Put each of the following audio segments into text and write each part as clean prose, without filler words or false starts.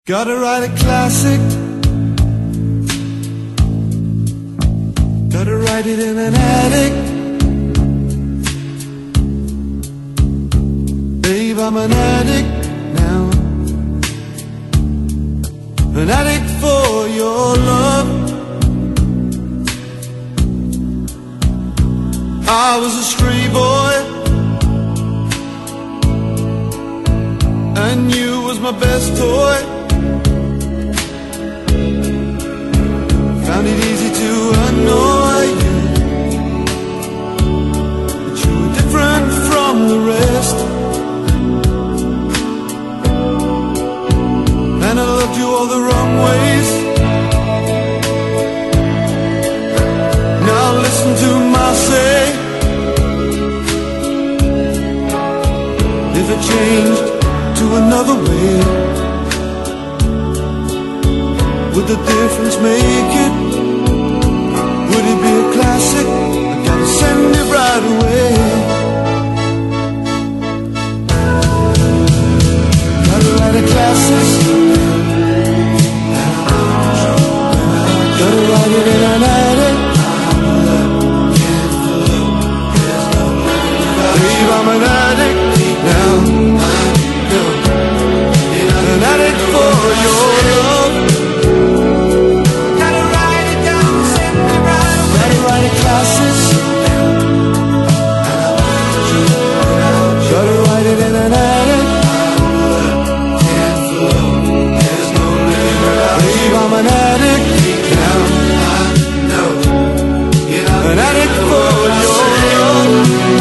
Gotta write a classic, gotta write it in an attic. Babe, I'm an addict now, an addict for your love. I was a stray boy, and you was my best toy. Found it easy to annoy you, but you were different from the rest. And I loved you all the wrong ways. Now listen to my say. If I changed to another way, would the difference make it? Would it be a classic? I gotta send it right away. Gotta write a classic, gotta write it in an attic. Babe, I'm an addict now, an addict for your love. Gotta write it in an attic. Babe, I'm an addict now, an addict for your love.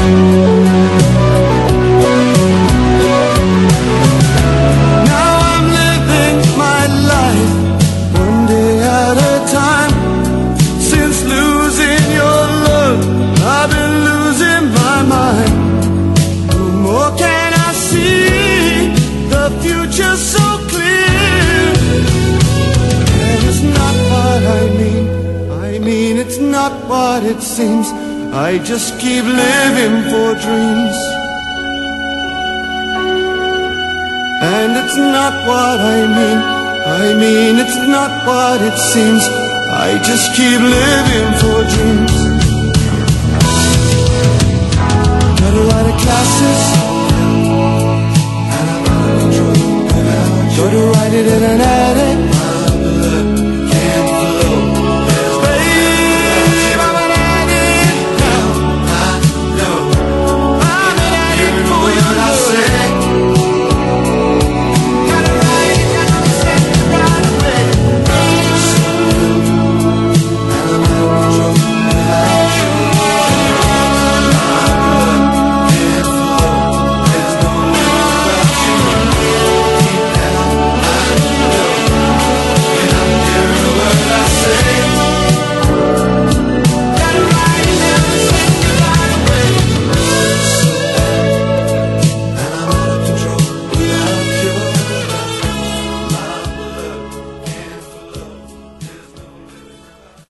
Now I'm living my life one day at a time. Since losing your love, I've been losing my mind. No more can I see the future so clear. And it's not what I mean it's not what it seems. I just keep living for dreams. And it's not what I mean it's not what it seems. I just keep living for dreams. Gotta write a classic, gotta write it in an attic.